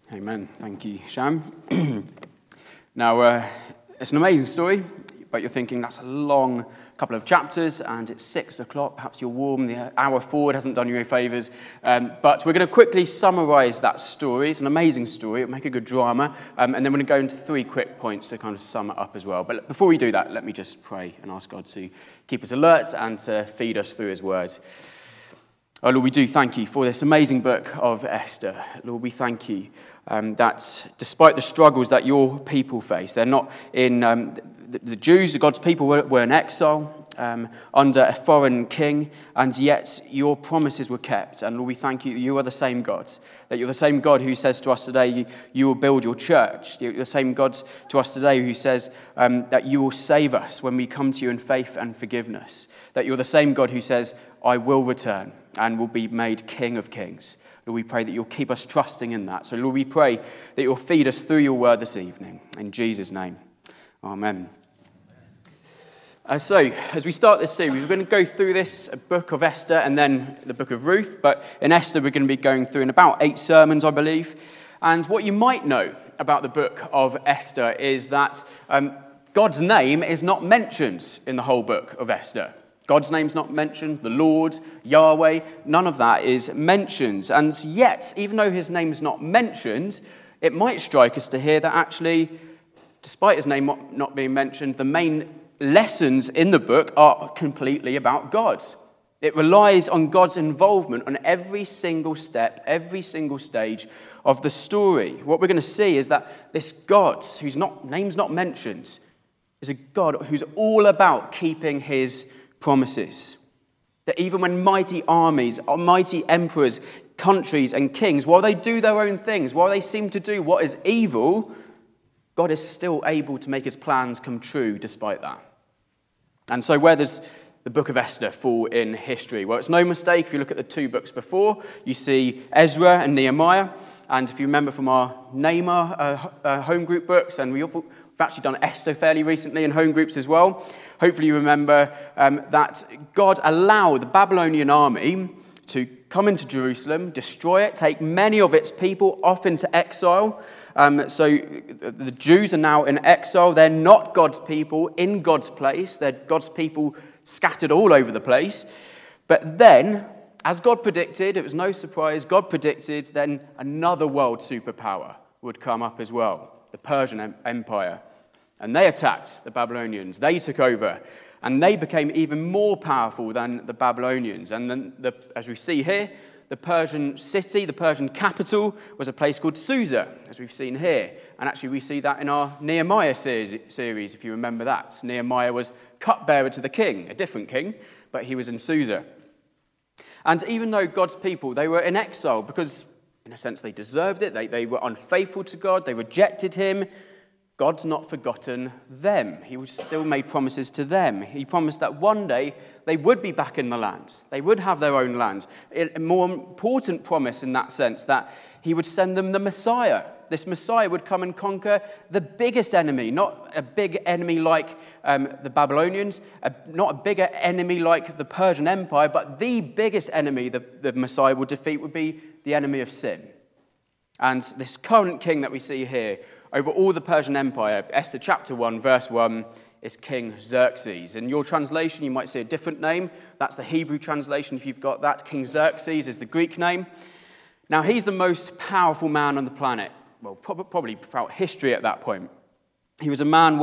Amen. Thank you, Sham. Now, it's an amazing story, but you're thinking that's a long couple of chapters and it's 6 o'clock. Perhaps you're warm. The hour forward hasn't done you any favours. But we're going to quickly summarise that story. It's an amazing story. It'll make a good drama. And then we're going to go into 3 quick points to kind of sum it up as well. But before we do that, let me just pray and ask God to keep us alert and to feed us through his word. Oh, Lord, we do thank you for this amazing book of Esther. Lord, we thank you that despite the struggles that your people face, they're not in, the Jews, God's people, were in exile under a foreign king, and yet your promises were kept. And Lord, we thank you, you are the same God, that you're the same God who says to us today, you will build your church. You're the same God to us today who says that you will save us when we come to you in faith and forgiveness. That you're the same God who says, I will return and will be made King of Kings. Lord, we pray that you'll keep us trusting in that. So, Lord, we pray that you'll feed us through your word this evening. In Jesus' name, amen. So, as we start this series, we're going to go through this book of Esther and then the book of Ruth. But in Esther, we're going to be going through in about 8 sermons, I believe. And what you might know about the book of Esther is that God's name is not mentioned in the whole book of Esther. God's name's not mentioned, the Lord, Yahweh, none of that is mentioned. And yet, even though his name's not mentioned, it might strike us to hear that actually, despite his name not being mentioned, the main lessons in the book are completely about God. It relies on God's involvement on every single step, every single stage of the story. What we're going to see is that this God, whose name's not mentioned, is a God who's all about keeping his promises. That even when mighty armies, mighty emperors, countries and kings, while they do their own things, while they seem to do what is evil, God is still able to make his plans come true despite that. And so where does the book of Esther fall in history? Well, it's no mistake if you look at the 2 books before, you see Ezra and Nehemiah. And if you remember from our Nehemiah home group books, and we've actually done Esther fairly recently in home groups as well. Hopefully you remember that God allowed the Babylonian army to come into Jerusalem, destroy it, take many of its people off into exile. So the Jews are now in exile. They're not God's people in God's place. They're God's people scattered all over the place. But then, as God predicted, it was no surprise, God predicted then another world superpower would come up as well. The Persian Empire. And they attacked the Babylonians. They took over. And they became even more powerful than the Babylonians. And then, as we see here, the Persian city, the Persian capital, was a place called Susa, as we've seen here. And actually we see that in our Nehemiah series, if you remember that. Nehemiah was cupbearer to the king, a different king, but he was in Susa. And even though God's people, they were in exile because, in a sense, they deserved it. They were unfaithful to God. They rejected him. God's not forgotten them. He still made promises to them. He promised that one day they would be back in the land. They would have their own land. A more important promise in that sense, that he would send them the Messiah. This Messiah would come and conquer the biggest enemy, not a big enemy like the Babylonians, not a bigger enemy like the Persian Empire, but the biggest enemy the Messiah would defeat would be the enemy of sin. And this current king that we see here, over all the Persian Empire, Esther chapter 1, verse 1, is King Xerxes. In your translation, you might see a different name. That's the Hebrew translation, if you've got that. King Xerxes is the Greek name. Now, he's the most powerful man on the planet. Well, probably throughout history at that point. He was a man,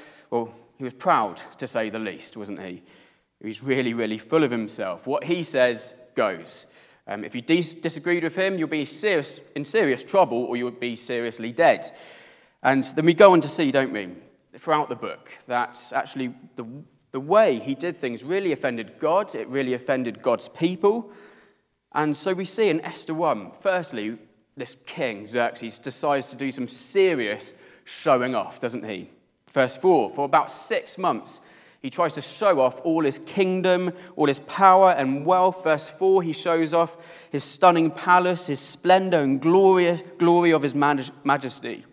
he was proud, to say the least, wasn't he? He was really, really full of himself. What he says goes. If you disagreed with him, you'll be in serious trouble, or you'll be seriously dead. And then we go on to see, don't we, throughout the book, that actually the way he did things really offended God. It really offended God's people. And so we see in Esther 1, firstly, this king, Xerxes, decides to do some serious showing off, doesn't he? Verse 4, for about 6 months, he tries to show off all his kingdom, all his power and wealth. Verse 4, he shows off his stunning palace, his splendor and glory of his majesty.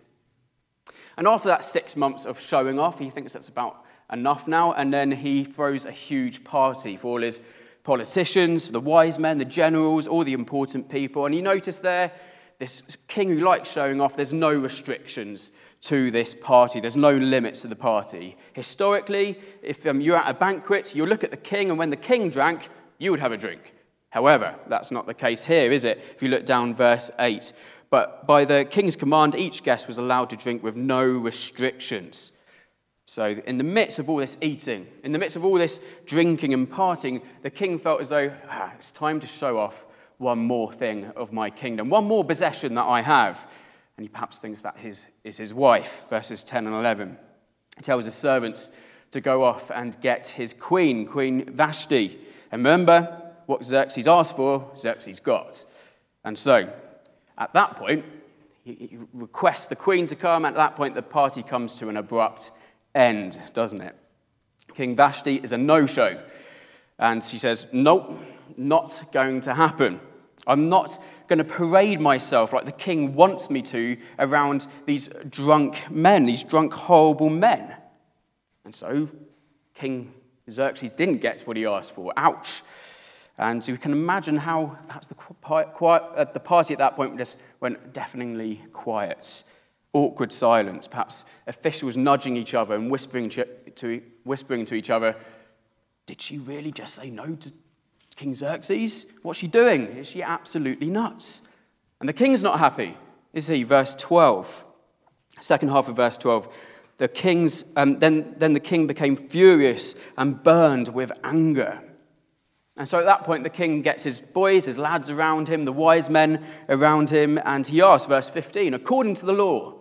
And after that 6 months of showing off, he thinks that's about enough now, and then he throws a huge party for all his politicians, the wise men, the generals, all the important people. And you notice there, this king who likes showing off. There's no restrictions to this party. There's no limits to the party. Historically, if you're at a banquet, you look at the king, and when the king drank, you would have a drink. However, that's not the case here, is it? If you look down verse 8. But by the king's command, each guest was allowed to drink with no restrictions. So in the midst of all this eating, in the midst of all this drinking and partying, the king felt as though, it's time to show off one more thing of my kingdom, one more possession that I have. And he perhaps thinks that is his wife, verses 10 and 11. He tells his servants to go off and get his queen, Queen Vashti. And remember, what Xerxes asked for, Xerxes got. And so, at that point, he requests the queen to come. At that point, the party comes to an abrupt end, doesn't it? King Vashti is a no-show. And she says, nope, not going to happen. I'm not going to parade myself like the king wants me to around these drunk men, these drunk, horrible men. And so King Xerxes didn't get what he asked for. Ouch. And you can imagine how perhaps the party at that point just went deafeningly quiet. Awkward silence, perhaps officials nudging each other and whispering to each other, did she really just say no to King Xerxes? What's she doing? Is she absolutely nuts? And the king's not happy, is he? Verse 12, second half of verse 12. Then the king became furious and burned with anger. And so at that point, the king gets his boys, his lads around him, the wise men around him, and he asks, verse 15, according to the law,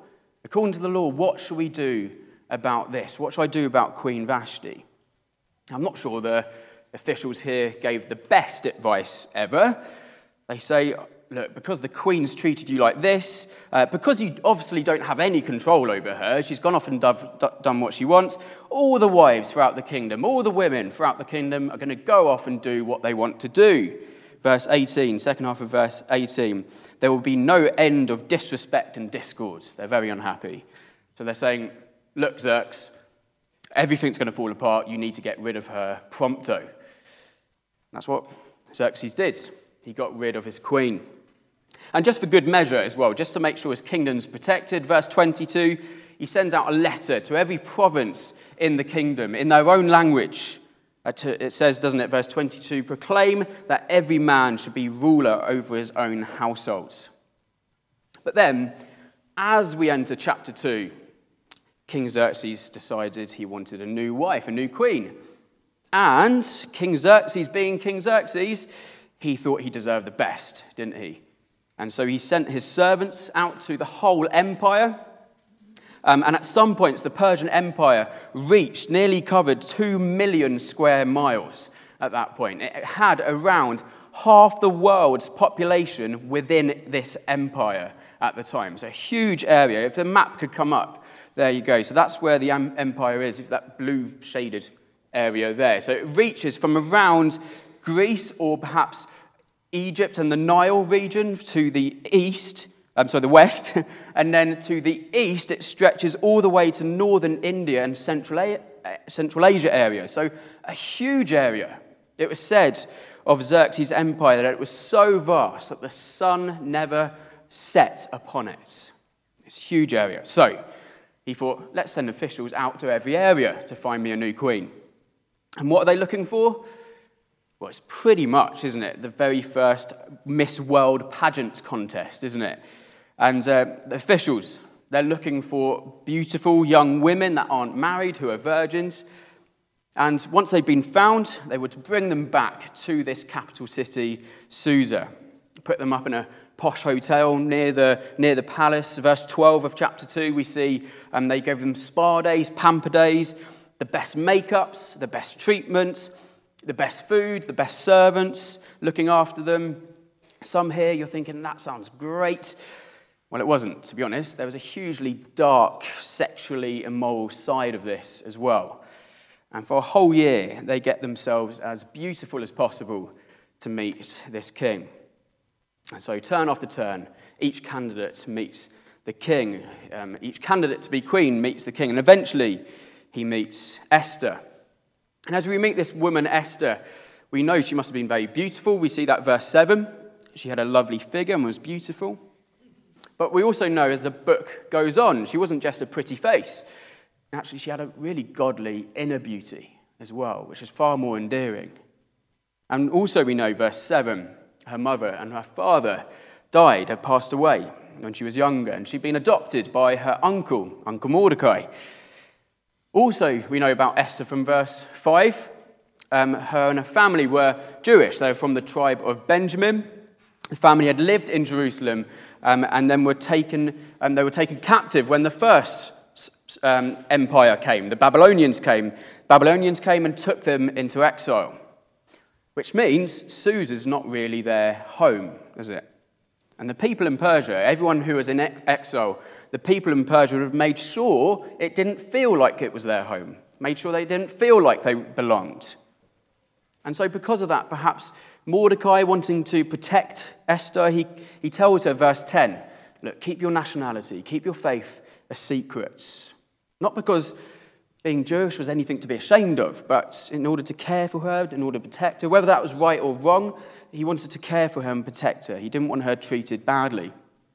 what shall we do about this? What shall I do about Queen Vashti? I'm not sure the officials here gave the best advice ever. They say, look, because the queen's treated you like this, because you obviously don't have any control over her, she's gone off and done what she wants, all the wives throughout the kingdom, all the women throughout the kingdom are going to go off and do what they want to do. Verse 18, second half of verse 18, there will be no end of disrespect and discord. They're very unhappy. So they're saying, look, Xerxes, everything's going to fall apart. You need to get rid of her prompto. That's what Xerxes did. He got rid of his queen. And just for good measure as well, just to make sure his kingdom's protected, verse 22, he sends out a letter to every province in the kingdom in their own language. It says, doesn't it, verse 22, proclaim that every man should be ruler over his own household. But then, as we enter chapter 2, King Xerxes decided he wanted a new wife, a new queen. And King Xerxes, being King Xerxes, he thought he deserved the best, didn't he? And so he sent his servants out to the whole empire. And at some points, the Persian Empire nearly covered 2 million square miles at that point. It had around half the world's population within this empire at the time. So a huge area. If the map could come up, there you go. So that's where the empire is, if that blue shaded area there. So it reaches from around Greece or perhaps Egypt and the Nile region to the east, the west, and then to the east it stretches all the way to northern India and Central Asia area. So a huge area. It was said of Xerxes' empire that it was so vast that the sun never set upon it. It's a huge area. So he thought, let's send officials out to every area to find me a new queen. And what are they looking for? Well, it's pretty much, isn't it, the very first Miss World pageant contest, isn't it? And the officials, they're looking for beautiful young women that aren't married, who are virgins. And once they've been found, they were to bring them back to this capital city, Susa. Put them up in a posh hotel near the palace. Verse 12 of chapter 2, we see they gave them spa days, pamper days, the best makeups, the best treatments, the best food, the best servants, looking after them. Some here, you're thinking, that sounds great. Well, it wasn't, to be honest. There was a hugely dark, sexually immoral side of this as well. And for a whole year, they get themselves as beautiful as possible to meet this king. And so turn after turn, each candidate meets the king. Each candidate to be queen meets the king. And eventually, he meets Esther. And as we meet this woman, Esther, we know she must have been very beautiful. We see that verse 7. She had a lovely figure and was beautiful. But we also know as the book goes on, she wasn't just a pretty face. Actually, she had a really godly inner beauty as well, which is far more endearing. And also we know, verse 7, her mother and her father had passed away when she was younger, and she'd been adopted by her uncle Mordecai. Also, we know about Esther from verse 5. Her and her family were Jewish. They were from the tribe of Benjamin. The family had lived in Jerusalem and then were taken captive when the first empire came. The Babylonians came. Babylonians came and took them into exile, which means Susa's not really their home, is it? And the people in Persia, everyone who was in exile, the people in Persia would have made sure it didn't feel like it was their home, made sure they didn't feel like they belonged. And so because of that, perhaps Mordecai, wanting to protect Esther, he tells her, verse 10, look, keep your nationality, keep your faith a secret. Not because being Jewish was anything to be ashamed of, but in order to care for her, in order to protect her. Whether that was right or wrong, he wanted to care for her and protect her. He didn't want her treated badly.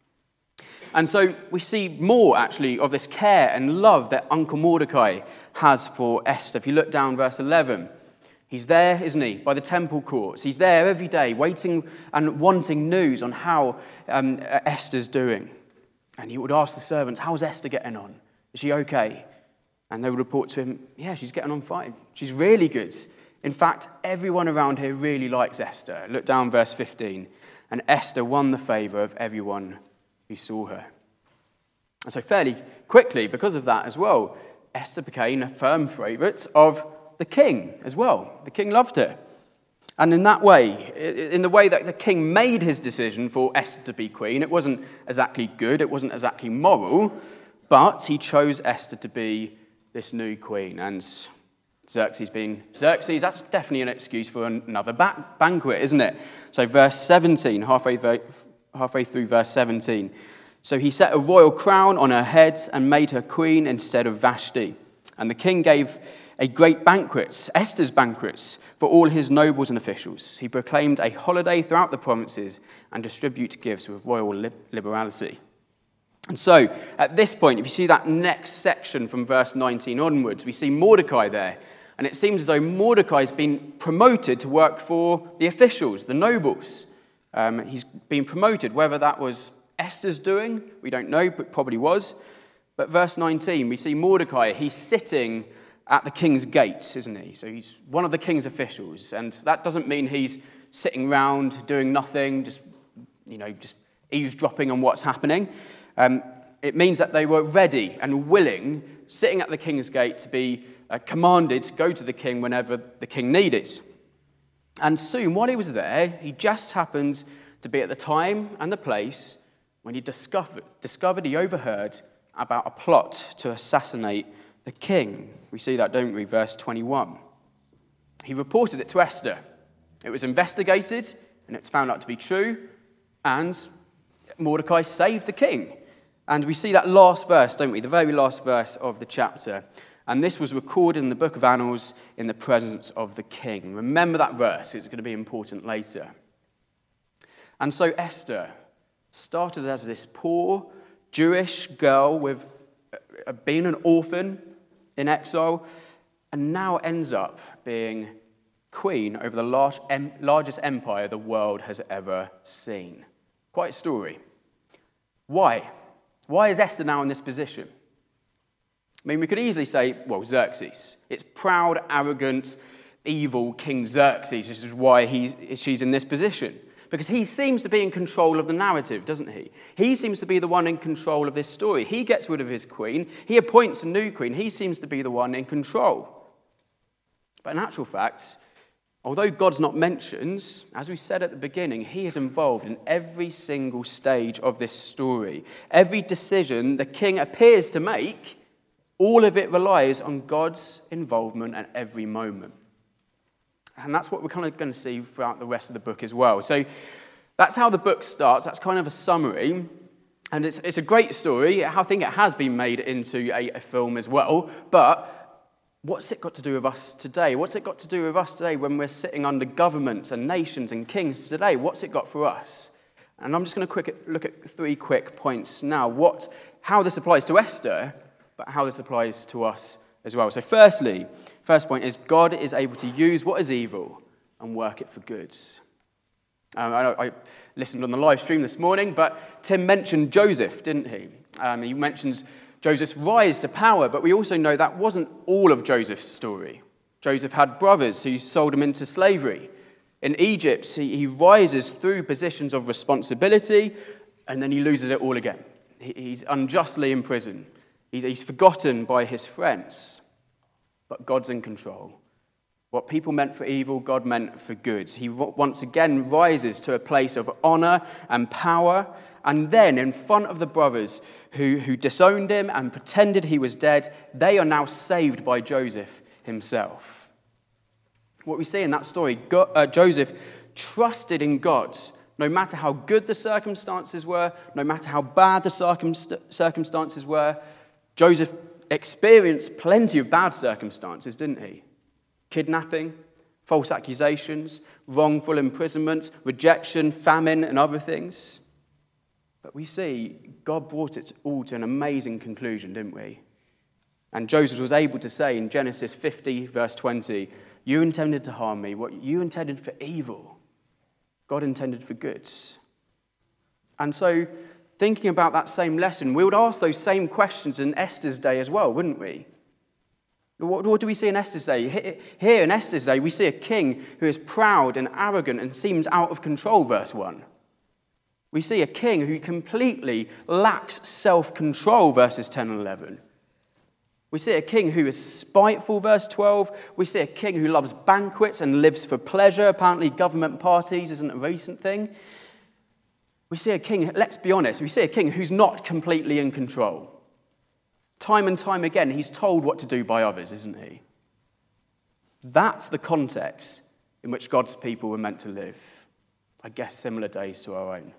And so we see more, actually, of this care and love that Uncle Mordecai has for Esther. If you look down verse 11, he's there, isn't he, by the temple courts. He's there every day, waiting and wanting news on how Esther's doing. And he would ask the servants, how's Esther getting on? Is she okay? And they would report to him, yeah, she's getting on fine. She's really good. In fact, everyone around here really likes Esther. Look down verse 15. And Esther won the favor of everyone who saw her. And so fairly quickly, because of that as well, Esther became a firm favorite of the king as well. The king loved her. And in that way, in the way that the king made his decision for Esther to be queen, it wasn't exactly good, it wasn't exactly moral, but he chose Esther to be this new queen. And Xerxes being Xerxes, that's definitely an excuse for another banquet, isn't it? So verse 17, halfway through verse 17. So he set a royal crown on her head and made her queen instead of Vashti. And the king gave a great banquet, Esther's banquets, for all his nobles and officials. He proclaimed a holiday throughout the provinces and distributed gifts with royal liberality. And so, at this point, if you see that next section from verse 19 onwards, we see Mordecai there. And it seems as though Mordecai's been promoted to work for the officials, the nobles. He's been promoted, whether that was Esther's doing, we don't know, but probably was. But verse 19, we see Mordecai, he's sitting at the king's gates, isn't he? So he's one of the king's officials. And that doesn't mean he's sitting around doing nothing, just eavesdropping on what's happening. It means that they were ready and willing, sitting at the king's gate, to be commanded to go to the king whenever the king needed. And soon, while he was there, he just happened to be at the time and the place when he discovered he overheard about a plot to assassinate the king. We see that, don't we? Verse 21. He reported it to Esther. It was investigated, and it's found out to be true, and Mordecai saved the king. And we see that last verse, don't we? The very last verse of the chapter. And this was recorded in the book of Annals in the presence of the king. Remember that verse, it's going to be important later. And so Esther started as this poor Jewish girl with being an orphan in exile, and now ends up being queen over the largest empire the world has ever seen. Quite a story. Why? Why is Esther now in this position? I mean, we could easily say, well, Xerxes. It's proud, arrogant, evil King Xerxes. This is why she's in this position. Because he seems to be in control of the narrative, doesn't he? He seems to be the one in control of this story. He gets rid of his queen. He appoints a new queen. He seems to be the one in control. But in actual fact, although God's not mentioned, as we said at the beginning, he is involved in every single stage of this story. Every decision the king appears to make, all of it relies on God's involvement at every moment. And that's what we're kind of going to see throughout the rest of the book as well. So that's how the book starts. That's kind of a summary. And it's a great story. I think it has been made into a film as well. But what's it got to do with us today? What's it got to do with us today when we're sitting under governments and nations and kings today? What's it got for us? And I'm just going to look at 3 quick points now. How this applies to Esther, but how this applies to us as well. So firstly, first point is God is able to use what is evil and work it for good. I listened on the live stream this morning, but Tim mentioned Joseph, didn't he? He mentions Joseph's rise to power, but we also know that wasn't all of Joseph's story. Joseph had brothers who sold him into slavery. In Egypt, he rises through positions of responsibility, and then he loses it all again. He's unjustly in prison. He's forgotten by his friends. But God's in control. What people meant for evil, God meant for good. He once again rises to a place of honor and power, and then in front of the brothers who disowned him and pretended he was dead, they are now saved by Joseph himself. What we see in that story, Joseph trusted in God, no matter how good the circumstances were, no matter how bad the circumstances were. Joseph experienced plenty of bad circumstances, didn't he? Kidnapping, false accusations, wrongful imprisonment, rejection, famine, and other things. But we see God brought it all to an amazing conclusion, didn't we? And Joseph was able to say in Genesis 50, verse 20, "You intended to harm me. What you intended for evil, God intended for good." And so, thinking about that same lesson, we would ask those same questions in Esther's day as well, wouldn't we? What do we see in Esther's day? Here in Esther's day, we see a king who is proud and arrogant and seems out of control, verse 1. We see a king who completely lacks self-control, verses 10 and 11. We see a king who is spiteful, verse 12. We see a king who loves banquets and lives for pleasure. Apparently government parties isn't a recent thing. We see a king, let's be honest, we see a king who's not completely in control. Time and time again, he's told what to do by others, isn't he? That's the context in which God's people were meant to live. I guess similar days to our own.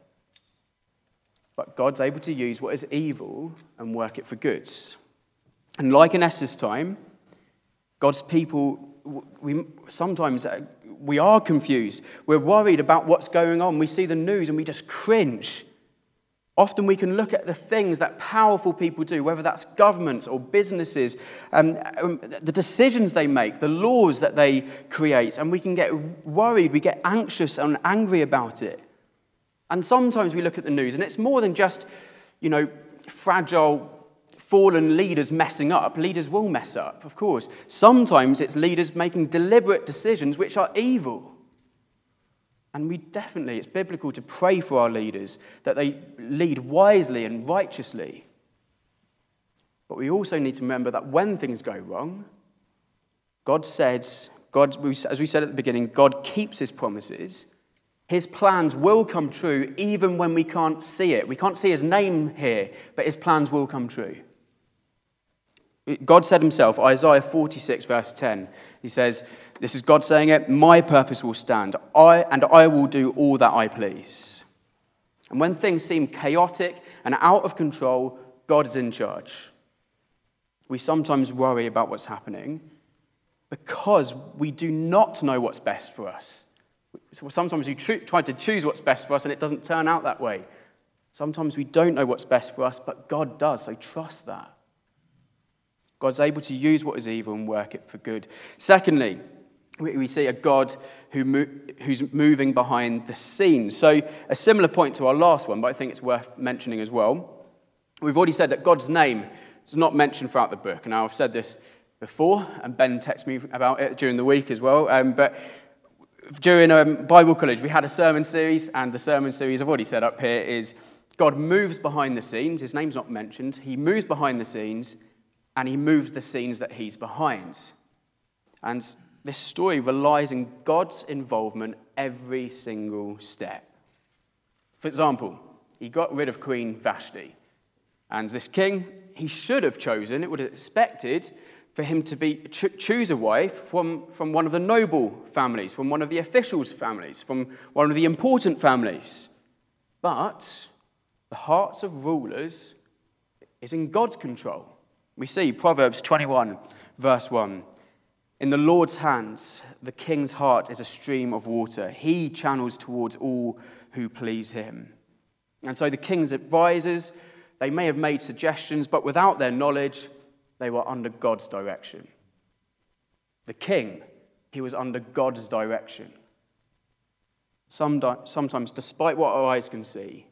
But God's able to use what is evil and work it for good. And like in Esther's time, God's people, sometimes we are confused. We're worried about what's going on. We see the news and we just cringe. Often we can look at the things that powerful people do, whether that's governments or businesses, the decisions they make, the laws that they create, and we can get worried, we get anxious and angry about it. And sometimes we look at the news, and it's more than just, fragile, fallen leaders messing up. Leaders will mess up, of course. Sometimes it's leaders making deliberate decisions which are evil. And it's biblical to pray for our leaders, that they lead wisely and righteously. But we also need to remember that when things go wrong, as we said at the beginning, God keeps his promises. His plans will come true even when we can't see it. We can't see his name here, but his plans will come true. God said himself, Isaiah 46, verse 10, he says, this is God saying it, "My purpose will stand, I will do all that I please." And when things seem chaotic and out of control, God is in charge. We sometimes worry about what's happening because we do not know what's best for us. So sometimes we try to choose what's best for us and it doesn't turn out that way. Sometimes we don't know what's best for us, but God does, so trust that. God's able to use what is evil and work it for good. Secondly, we see a God who's moving behind the scenes. So a similar point to our last one, but I think it's worth mentioning as well. We've already said that God's name is not mentioned throughout the book. And I've said this before, and Ben texted me about it during the week as well. But during Bible college, we had a sermon series, and the sermon series I've already said up here is God moves behind the scenes. His name's not mentioned. He moves behind the scenes, and he moves the scenes that he's behind. And this story relies on God's involvement every single step. For example, he got rid of Queen Vashti. And this king, he should have chosen, it would have expected, for him to choose a wife from one of the noble families, from one of the officials' families, from one of the important families. But the hearts of rulers is in God's control. We see Proverbs 21, verse 1. In the Lord's hands, the king's heart is a stream of water. He channels towards all who please him. And so the king's advisors, they may have made suggestions, but without their knowledge, they were under God's direction. The king, he was under God's direction. Sometimes, despite what our eyes can see,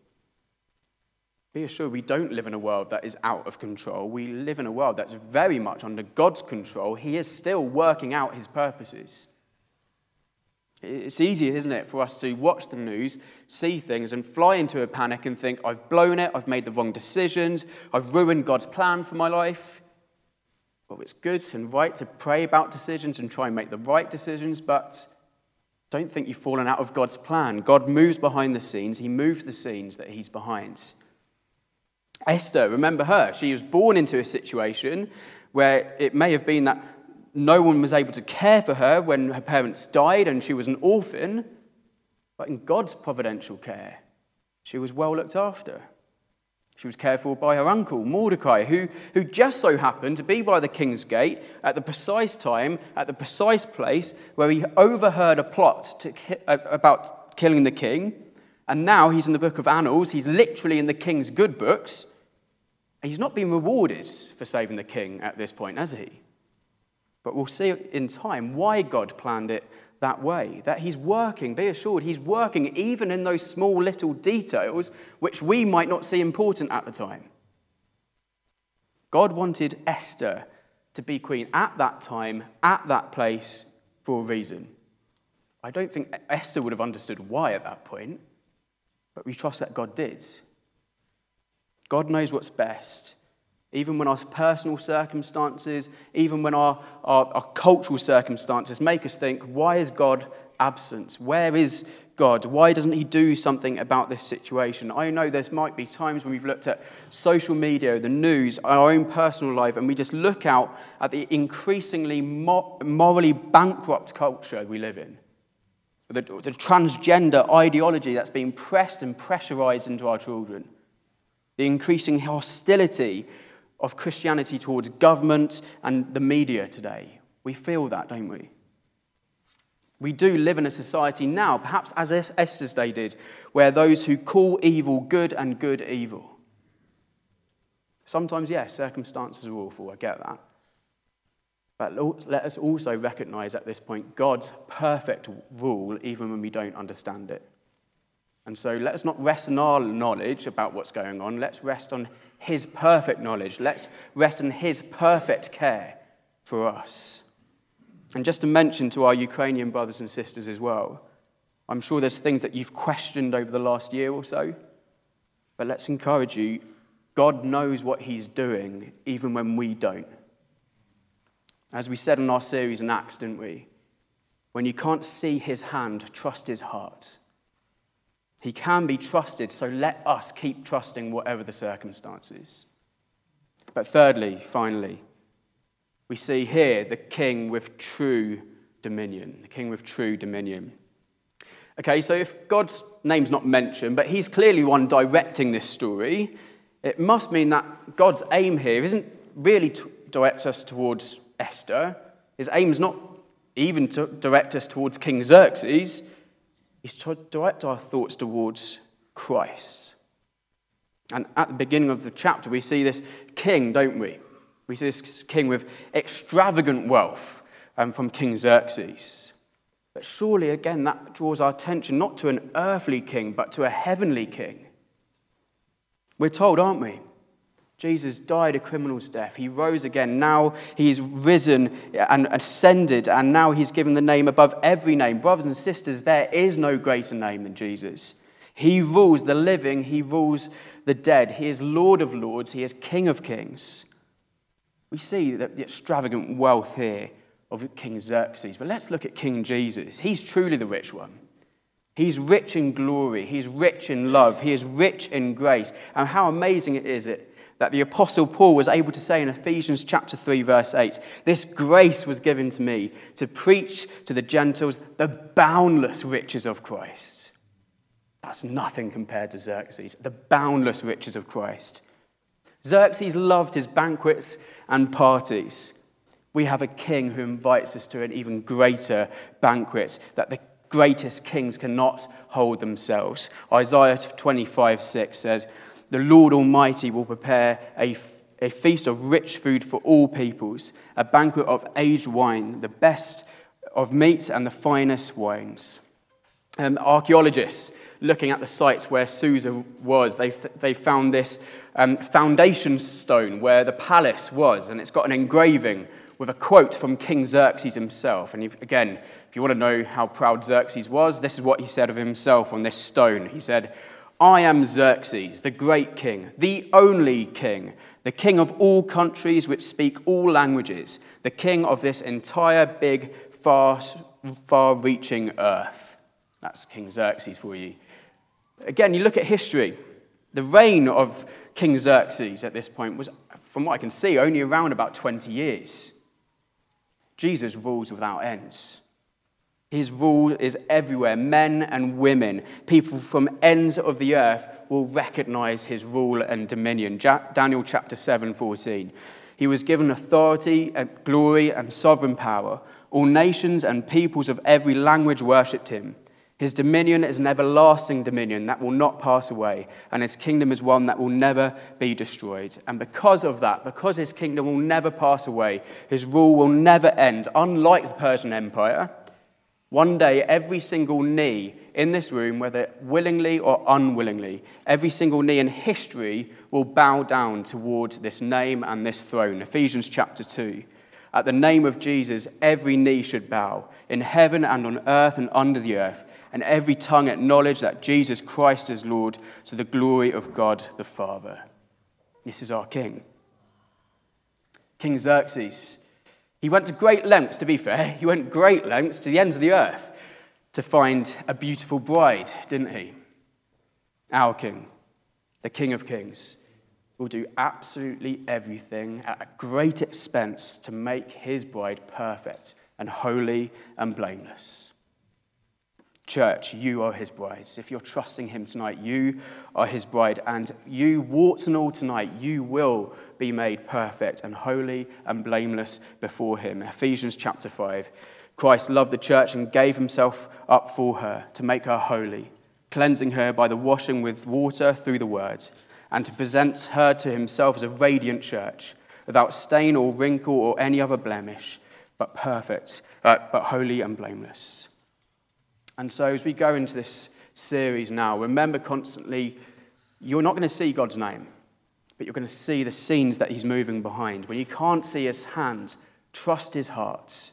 be assured we don't live in a world that is out of control. We live in a world that's very much under God's control. He is still working out his purposes. It's easy, isn't it, for us to watch the news, see things, and fly into a panic and think, I've blown it, I've made the wrong decisions, I've ruined God's plan for my life. Well, it's good and right to pray about decisions and try and make the right decisions, but don't think you've fallen out of God's plan. God moves behind the scenes. He moves the scenes that he's behind. Esther, remember her. She was born into a situation where it may have been that no one was able to care for her when her parents died and she was an orphan, but in God's providential care, she was well looked after. She was cared for by her uncle, Mordecai, who just so happened to be by the king's gate at the precise time, at the precise place where he overheard a plot about killing the king. And now he's in the book of Annals. He's literally in the king's good books. He's not been rewarded for saving the king at this point, has he? But we'll see in time why God planned it that way, that he's working, be assured, he's working even in those small little details which we might not see important at the time. God wanted Esther to be queen at that time, at that place, for a reason. I don't think Esther would have understood why at that point, but we trust that God did. God knows what's best. Even when our personal circumstances, even when our cultural circumstances make us think, why is God absent? Where is God? Why doesn't he do something about this situation? I know there might be times when we've looked at social media, the news, our own personal life, and we just look out at the increasingly morally bankrupt culture we live in. The transgender ideology that's being pressed and pressurized into our children. The increasing hostility of Christianity towards government and the media today. We feel that, don't we? We do live in a society now, perhaps as Esther's day did, where those who call evil good and good evil. Sometimes, yes, circumstances are awful, I get that. But let us also recognize at this point God's perfect rule, even when we don't understand it. And so let us not rest on our knowledge about what's going on. Let's rest on his perfect knowledge. Let's rest on his perfect care for us. And just to mention to our Ukrainian brothers and sisters as well, I'm sure there's things that you've questioned over the last year or so, but let's encourage you, God knows what he's doing even when we don't. As we said in our series in Acts, didn't we? When you can't see his hand, trust his heart. He can be trusted, so let us keep trusting whatever the circumstances. But thirdly, finally, we see here the king with true dominion. The king with true dominion. Okay, so if God's name's not mentioned, but he's clearly one directing this story, it must mean that God's aim here isn't really to direct us towards Esther. His aim's not even to direct us towards King Xerxes. Is to direct our thoughts towards Christ. And at the beginning of the chapter, we see this king, don't we? We see this king with extravagant wealth from King Xerxes. But surely, again, that draws our attention not to an earthly king, but to a heavenly king. We're told, aren't we? Jesus died a criminal's death. He rose again. Now he's risen and ascended, and now he's given the name above every name. Brothers and sisters, there is no greater name than Jesus. He rules the living. He rules the dead. He is Lord of lords. He is King of kings. We see that the extravagant wealth here of King Xerxes. But let's look at King Jesus. He's truly the rich one. He's rich in glory. He's rich in love. He is rich in grace. And how amazing is it that the Apostle Paul was able to say in Ephesians chapter 3, verse 8, this grace was given to me to preach to the Gentiles the boundless riches of Christ. That's nothing compared to Xerxes, the boundless riches of Christ. Xerxes loved his banquets and parties. We have a king who invites us to an even greater banquet, that the greatest kings cannot hold themselves. Isaiah 25:6 says, "The Lord Almighty will prepare a feast of rich food for all peoples, a banquet of aged wine, the best of meats and the finest wines." Archaeologists looking at the sites where Susa was, they found this foundation stone where the palace was, and it's got an engraving with a quote from King Xerxes himself. And if you want to know how proud Xerxes was, this is what he said of himself on this stone. He said, "I am Xerxes, the great king, the only king, the king of all countries which speak all languages, the king of this entire big, far-reaching earth." That's King Xerxes for you. Again, you look at history. The reign of King Xerxes at this point was, from what I can see, only around about 20 years. Jesus rules without ends. His rule is everywhere. Men and women, people from ends of the earth will recognize his rule and dominion. Daniel chapter 7:14. He was given authority and glory and sovereign power. All nations and peoples of every language worshipped him. His dominion is an everlasting dominion that will not pass away, and his kingdom is one that will never be destroyed. And because of that, because his kingdom will never pass away, his rule will never end, unlike the Persian Empire, one day every single knee in this room, whether willingly or unwillingly, every single knee in history will bow down towards this name and this throne. Ephesians chapter 2. At the name of Jesus, every knee should bow, in heaven and on earth and under the earth, and every tongue acknowledge that Jesus Christ is Lord, to the glory of God the Father. This is our King. King Xerxes, he went to great lengths, to be fair. He went great lengths to the ends of the earth to find a beautiful bride, didn't he? Our King, the King of Kings, will do absolutely everything at a great expense to make his bride perfect and holy and blameless. Church, you are his brides. If you're trusting him tonight, you are his bride. And you, warts and all tonight, you will be made perfect and holy and blameless before him. Ephesians chapter 5. Christ loved the church and gave himself up for her to make her holy, cleansing her by the washing with water through the word, and to present her to himself as a radiant church, without stain or wrinkle or any other blemish, but perfect, but holy and blameless. And so as we go into this series now, remember constantly, you're not going to see God's name, but you're going to see the scenes that he's moving behind. When you can't see his hand, trust his heart.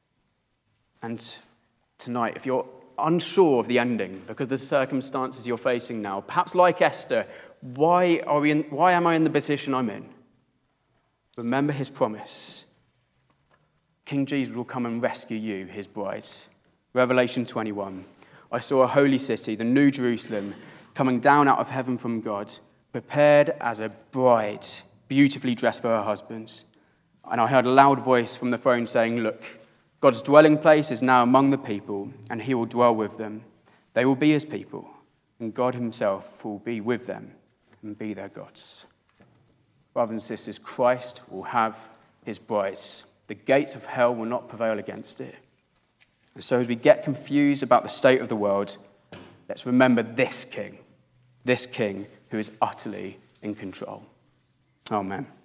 And tonight, if you're unsure of the ending because of the circumstances you're facing now, perhaps like Esther, why am I in the position I'm in? Remember his promise. King Jesus will come and rescue you, his bride. Revelation 21. I saw a holy city, the New Jerusalem, coming down out of heaven from God, prepared as a bride, beautifully dressed for her husband. And I heard a loud voice from the throne saying, "Look, God's dwelling place is now among the people, and he will dwell with them. They will be his people, and God himself will be with them and be their gods." Brothers and sisters, Christ will have his brides. The gates of hell will not prevail against it. And so as we get confused about the state of the world, let's remember this King who is utterly in control. Amen.